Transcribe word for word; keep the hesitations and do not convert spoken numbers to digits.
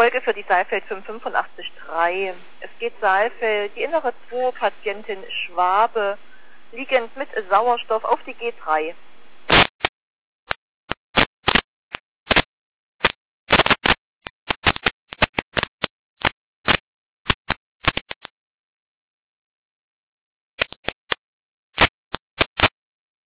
Folge für die Saalfeld fünf fünfundachtzig drei. Es geht Saalfeld, die innere zwei, Patientin Schwabe, liegend mit Sauerstoff auf die G drei.